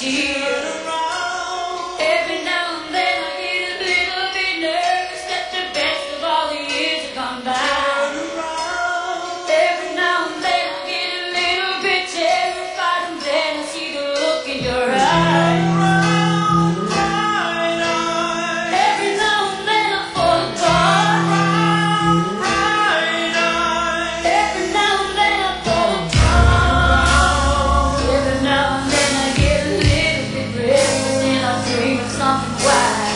cheer. Every now and then I get a little bit nervous that the best of all the years have gone by. Every now and then I get a little bit terrified, and then I see the look in your eyes. Every now and then I fall apart. Every now and then I fall apart. Every now and then I get a little bit restless and I dream of something wild.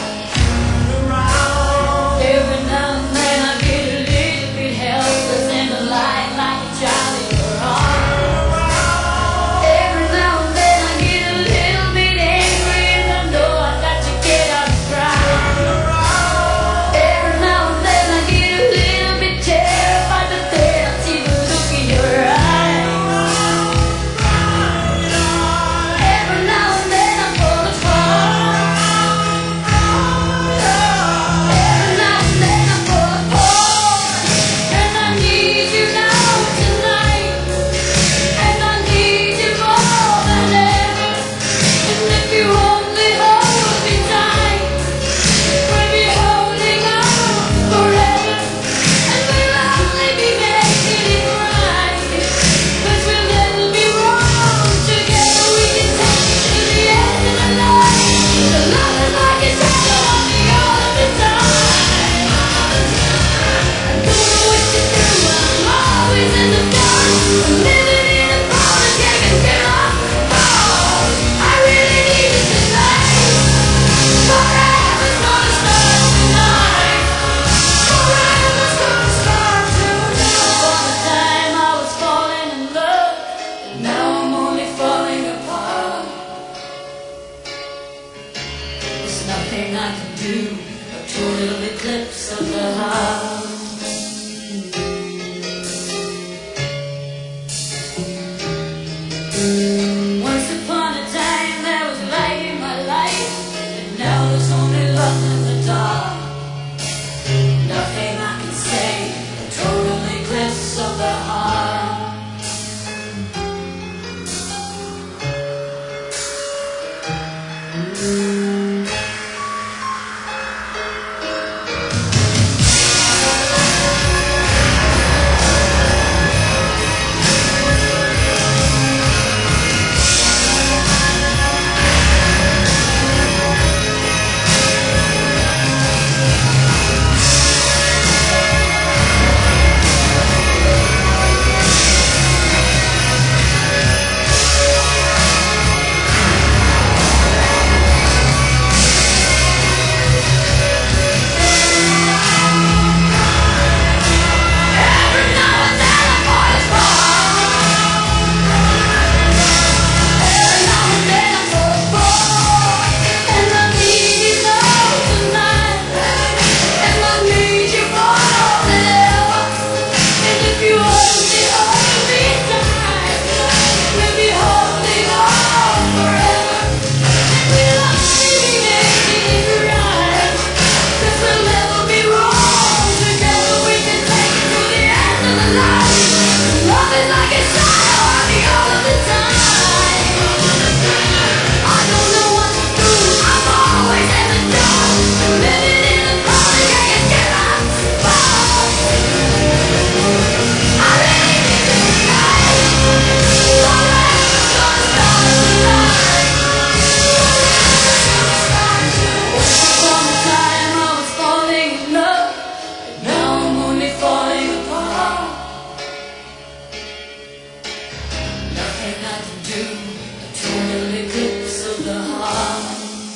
Every now and then I get a little bit helpless and I lie like a child in your arms. Every now and then I get a little bit angry and I know I got to get out and cry. Every now and then I get a little bit terrified, but then I see the look in your eyes. Every now and then I fall apart. Every now and then I fall apart. And I need you now tonight. And I need you more than ever. And if you only hold me tight, we'll be holding on forever. And we'll only be making it right, 'cause we'll never be wrong. Together we can take it to the end of the line. The love is like a shadow on me all of the time. I don't know what to do, I'm always in the dark. I'm living in a fallen cave until I fall. I really need you tonight. Forever's gonna start tonight. Forever's gonna start tonight. All the time I was falling in love, and now I'm only falling apart. There's nothing I can do, a total eclipse of the heart. Once upon a time there was light in my life, and now there's only love in the dark. Nothing I can say, a total eclipse of the heart. Every now and then I fall apart. Every now and then I fall apart. And I need you now tonight. And I need you more than ever. And if you only hold me tight, we'll be holding on forever. And we'll only be making it right, 'cause we'll never be wrong. Together we can take it to the end of the line. Love is like a shadow on me all of the time. I don't know what to do, I'm always in the dark. Living in a falling cave until I fall. I really need you tonight. Forever's gonna start tonight. Once upon a time I was falling in love, and now I'm only falling apart. Nothing I can do, a total eclipse of the heart.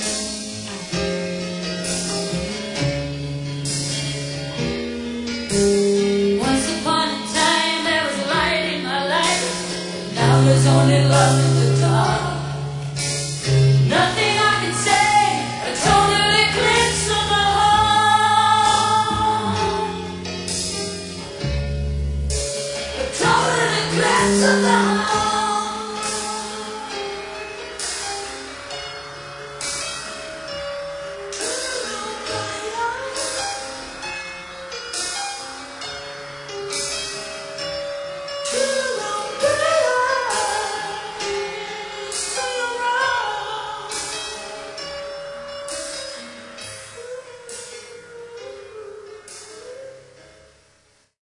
Once upon a time there was light in my life, and now there's only love in the dark. Nothing I can say, a total eclipse of the heart. A total eclipse of the heart.